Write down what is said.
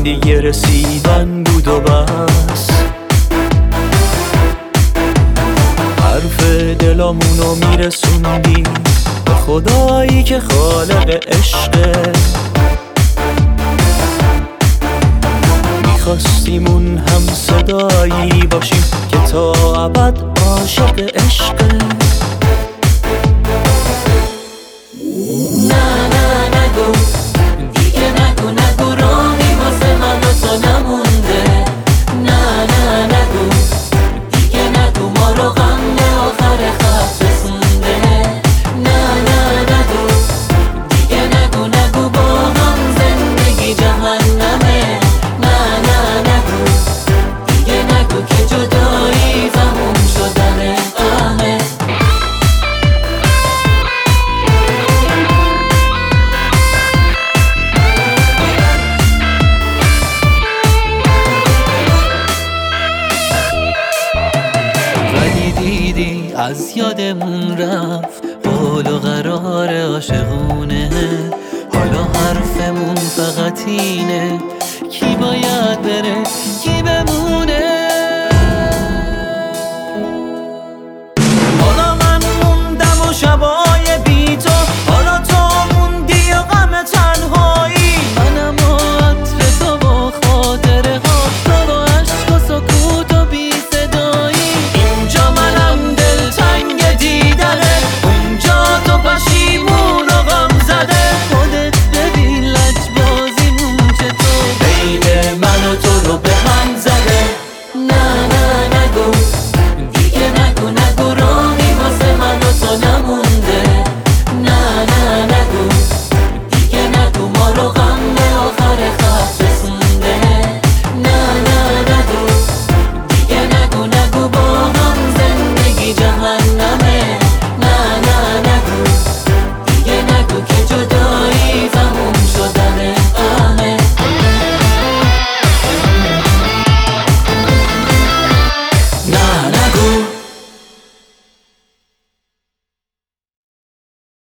دیگه رسیدن بود و بس. حرف دلامونو میرسوندی به خدایی که خالق عشقه. میخواستیم اون هم صدایی باشیم که تا ابد عاشق عشقه. نه نه نگو دیگه، نگو نگو راهی واسه من و تو نمونده. نه نه نگو دیگه، نگو ما رو غم به آخر خط رسونده. نه نه نگو دیگه، نگو نگو با هم زندگی جهنمه. نه نه نگو دیگه، نگو که جدایی تموم شدن غمه. ولی دیدی از یادمون رفت قول و قرار عاشقونه. حالا حرفمون فقط اینه کی باید بره کی بمونه.